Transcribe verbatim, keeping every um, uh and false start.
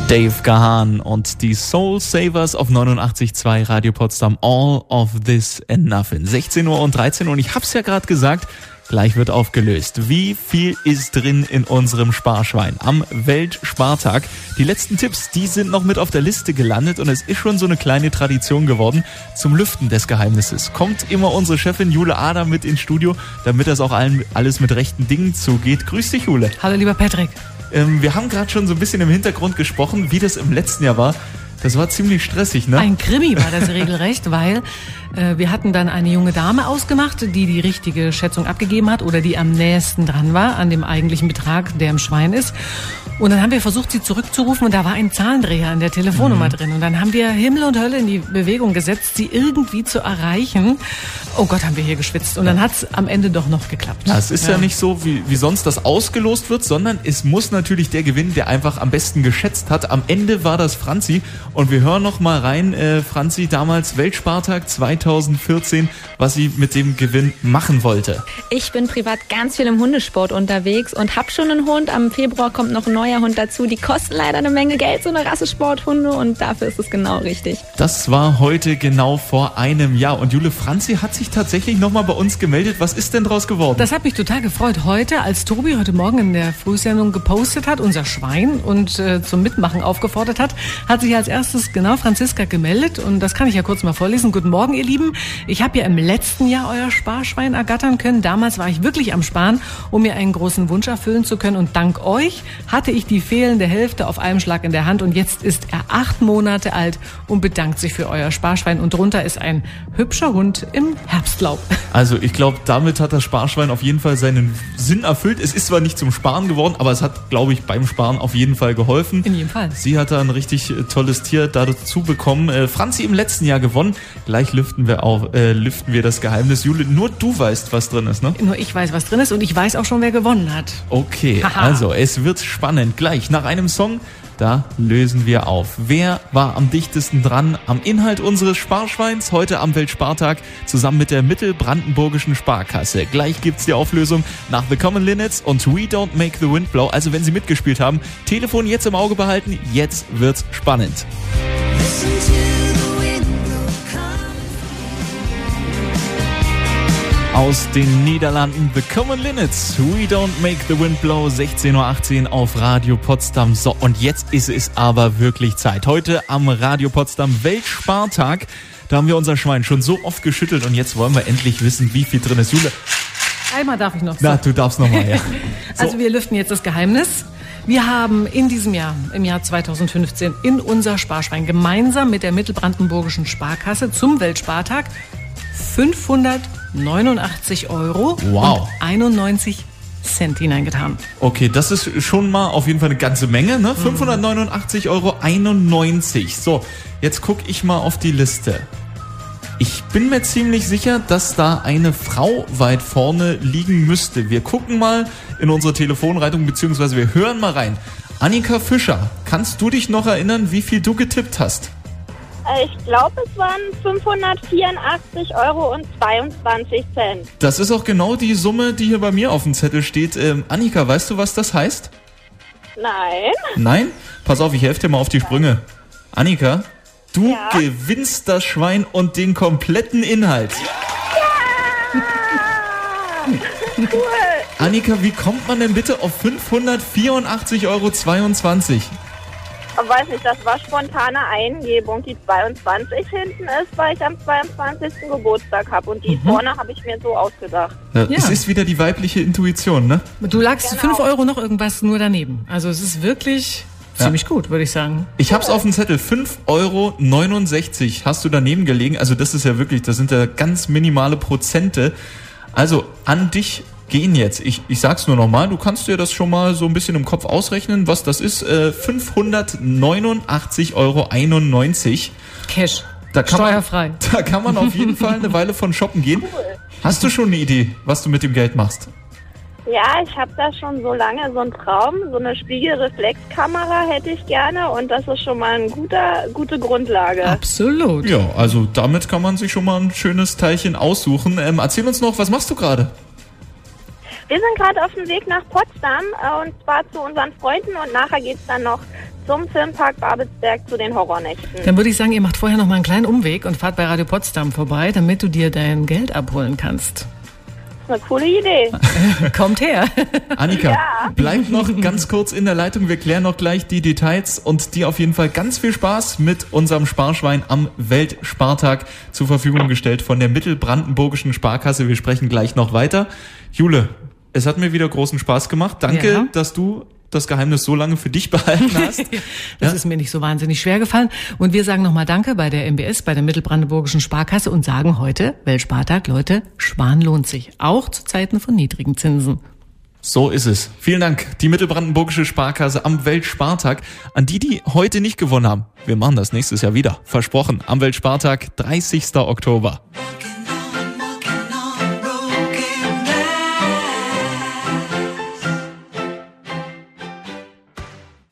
Dave Gahan und die Soul Savers auf neunundachtzig Komma zwei Radio Potsdam. All of this and nothing. sechzehn Uhr und dreizehn und ich hab's ja gerade gesagt, gleich wird aufgelöst. Wie viel ist drin in unserem Sparschwein am Weltspartag? Die letzten Tipps, die sind noch mit auf der Liste gelandet und es ist schon so eine kleine Tradition geworden. Zum Lüften des Geheimnisses kommt immer unsere Chefin Jule Adam mit ins Studio, damit das auch allen, alles mit rechten Dingen zugeht. Grüß dich, Jule. Hallo, lieber Patrick. Ähm, wir haben gerade schon so ein bisschen im Hintergrund gesprochen, wie das im letzten Jahr war. Das war ziemlich stressig, ne? Ein Krimi war das regelrecht, weil äh, wir hatten dann eine junge Dame ausgemacht, die die richtige Schätzung abgegeben hat oder die am nächsten dran war an dem eigentlichen Betrag, der im Schwein ist. Und dann haben wir versucht, sie zurückzurufen und da war ein Zahlendreher in der Telefonnummer mhm. drin. Und dann haben wir Himmel und Hölle in die Bewegung gesetzt, sie irgendwie zu erreichen. Oh Gott, haben wir hier geschwitzt. Und dann hat es am Ende doch noch geklappt. Ja, es ist ja, ja nicht so, wie, wie sonst das ausgelost wird, sondern es muss natürlich der gewinnen, der einfach am besten geschätzt hat. Am Ende war das Franzi. Und wir hören noch mal rein, äh, Franzi, damals Weltspartag zweitausendvierzehn, was sie mit dem Gewinn machen wollte. Ich bin privat ganz viel im Hundesport unterwegs und habe schon einen Hund. Am Februar kommt noch ein neuer Hund dazu. Die kosten leider eine Menge Geld, so eine Rassesporthunde, und dafür ist es genau richtig. Das war heute genau vor einem Jahr. Und Jule, Franzi hat sich tatsächlich noch mal bei uns gemeldet. Was ist denn draus geworden? Das hat mich total gefreut. Heute, als Tobi heute Morgen in der Frühsendung gepostet hat, unser Schwein, und äh, zum Mitmachen aufgefordert hat, hat sich als erstes genau Franziska gemeldet. Und das kann ich ja kurz mal vorlesen. Guten Morgen, ihr Lieben. Ich habe ja im letzten Jahr euer Sparschwein ergattern können. Damals war ich wirklich am Sparen, um mir einen großen Wunsch erfüllen zu können. Und dank euch hatte ich die fehlende Hälfte auf einem Schlag in der Hand. Und jetzt ist er acht Monate alt und bedankt sich für euer Sparschwein. Und drunter ist ein hübscher Hund im Herbstlaub. Also ich glaube, damit hat das Sparschwein auf jeden Fall seinen Sinn erfüllt. Es ist zwar nicht zum Sparen geworden, aber es hat, glaube ich, beim Sparen auf jeden Fall geholfen. In jedem Fall. Sie hat da ein richtig tolles Tier dazu bekommen. Äh, Franzi im letzten Jahr gewonnen. Gleich lüften wir auch, äh, lüften wir das Geheimnis. Jule, nur du weißt, was drin ist, ne? Nur ich weiß, was drin ist, und ich weiß auch schon, wer gewonnen hat. Okay, Haha. Also es wird spannend. Gleich nach einem Song, da lösen wir auf. Wer war am dichtesten dran am Inhalt unseres Sparschweins heute am Weltspartag zusammen mit der Mittelbrandenburgischen Sparkasse? Gleich gibt's die Auflösung nach The Common Linnets und We Don't Make the Wind Blow. Also wenn Sie mitgespielt haben, Telefon jetzt im Auge behalten. Jetzt wird's spannend. Aus den Niederlanden, The Common Linnets, We Don't Make the Wind Blow, sechzehn Uhr achtzehn auf Radio Potsdam. So, und jetzt ist es aber wirklich Zeit. Heute am Radio Potsdam Weltspartag, da haben wir unser Schwein schon so oft geschüttelt und jetzt wollen wir endlich wissen, wie viel drin ist. Jule? Einmal darf ich noch. Na, du darfst noch mal, ja. So. Also wir lüften jetzt das Geheimnis. Wir haben in diesem Jahr, im Jahr zweitausendfünfzehn, in unser Sparschwein gemeinsam mit der Mittelbrandenburgischen Sparkasse zum Weltspartag fünfhundertneunundachtzig Euro wow. und einundneunzig Cent hineingetan. Okay, das ist schon mal auf jeden Fall eine ganze Menge, ne? fünfhundertneunundachtzig Euro einundneunzig. So, jetzt gucke ich mal auf die Liste. Ich bin mir ziemlich sicher, dass da eine Frau weit vorne liegen müsste. Wir gucken mal in unsere Telefonleitung, beziehungsweise wir hören mal rein. Annika Fischer, kannst du dich noch erinnern, wie viel du getippt hast? Ich glaube, es waren fünfhundertvierundachtzig Euro und zweiundzwanzig Cent. Das ist auch genau die Summe, die hier bei mir auf dem Zettel steht. Ähm, Annika, weißt du, was das heißt? Nein. Nein? Pass auf, ich helfe dir mal auf die Sprünge. Annika, du ja. gewinnst das Schwein und den kompletten Inhalt. Ja! Cool. Annika, wie kommt man denn bitte auf fünfhundertvierundachtzig Euro zweiundzwanzig? Ich weiß nicht, das war spontane Eingebung. Die zweiundzwanzig hinten ist, weil ich am zweiundzwanzigsten Geburtstag habe. Und die mhm. vorne habe ich mir so ausgedacht. Ja, ja. Es ist wieder die weibliche Intuition, ne? Du lagst genau. fünf Euro noch irgendwas nur daneben. Also es ist wirklich ja. ziemlich gut, würde ich sagen. Ich hab's auf dem Zettel. fünf Euro neunundsechzig hast du daneben gelegen. Also das ist ja wirklich, das sind ja ganz minimale Prozente. Also an dich gehen jetzt. Ich, ich sag's nur nochmal, du kannst dir das schon mal so ein bisschen im Kopf ausrechnen, was das ist. Äh, fünfhundertneunundachtzig Euro einundneunzig. Cash. Da kann Steuerfrei. Man, da kann man auf jeden Fall eine Weile von shoppen gehen. Hast du schon eine Idee, was du mit dem Geld machst? Ja, ich habe da schon so lange so einen Traum. So eine Spiegelreflexkamera hätte ich gerne und das ist schon mal eine guter, gute Grundlage. Absolut. Ja, also damit kann man sich schon mal ein schönes Teilchen aussuchen. Ähm, erzähl uns noch, was machst du gerade? Wir sind gerade auf dem Weg nach Potsdam äh, und zwar zu unseren Freunden und nachher geht's dann noch zum Filmpark Babelsberg zu den Horrornächten. Dann würde ich sagen, ihr macht vorher noch mal einen kleinen Umweg und fahrt bei Radio Potsdam vorbei, damit du dir dein Geld abholen kannst. Eine coole Idee. Kommt her. Annika, Ja. bleib noch ganz kurz in der Leitung. Wir klären noch gleich die Details und dir auf jeden Fall ganz viel Spaß mit unserem Sparschwein am Weltspartag zur Verfügung gestellt von der Mittelbrandenburgischen Sparkasse. Wir sprechen gleich noch weiter. Jule, es hat mir wieder großen Spaß gemacht. Danke, Ja. dass du das Geheimnis so lange für dich behalten hast. Das Ja. ist mir nicht so wahnsinnig schwer gefallen. Und wir sagen nochmal Danke bei der M B S, bei der Mittelbrandenburgischen Sparkasse und sagen heute, Weltspartag, Leute, Sparen lohnt sich. Auch zu Zeiten von niedrigen Zinsen. So ist es. Vielen Dank. Die Mittelbrandenburgische Sparkasse am Weltspartag. An die, die heute nicht gewonnen haben. Wir machen das nächstes Jahr wieder. Versprochen. Am Weltspartag, dreißigsten Oktober.